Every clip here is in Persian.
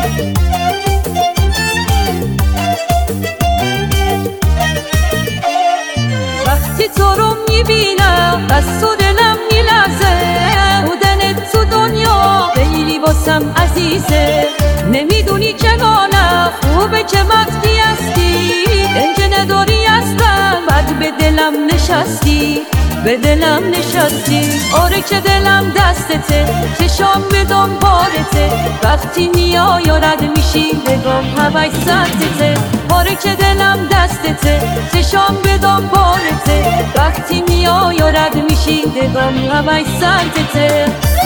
وقتی تو رو میبینم دست و دلم میلرزه، بودنت تو دنیا خیلی واسم عزیزه. نمیدونی چگونه خوبه که وقتی هستی دنج نداری اصلا، بعد به دلم نشستی، به دلم نشستی. آره که دلم دستته، چشام به دنبالته، وقتی میای و رد میشی بگم هوای سرتته. آره که دلم دستته، چشام به دنبالته، وقتی میای و رد میشی بگم هوای سرتته.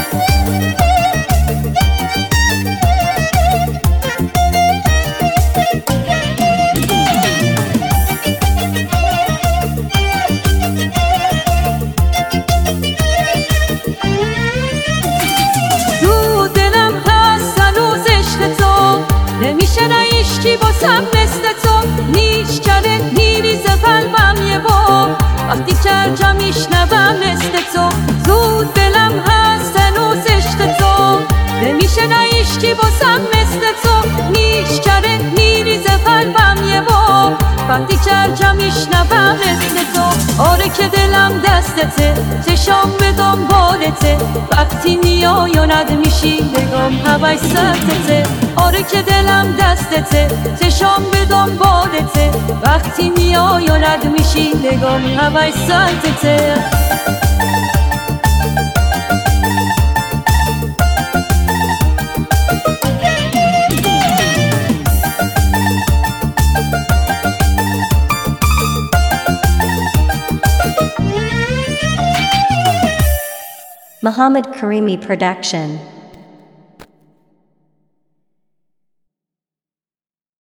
نمیشه نایشتی باسم مثل تو، نیش کرد میریزه قلبم یه بار وقتی که میشنوم مثل تو. زود دلم هست هنوز عشق تو، نمیشه نایشتی باسم مثل تو، نیش کرد میریزه قلبم یه بار وقتی که میشنوم مثل تو. آره که دلم دستته، چشام به دنبالته، وقتی میای و رد میشی بگم هوای سرتته. آره که دلم دستته، چشام به دنبالته، وقتی میای و رد میشی بگم هوای سرتته. Muhammad Karimi Production.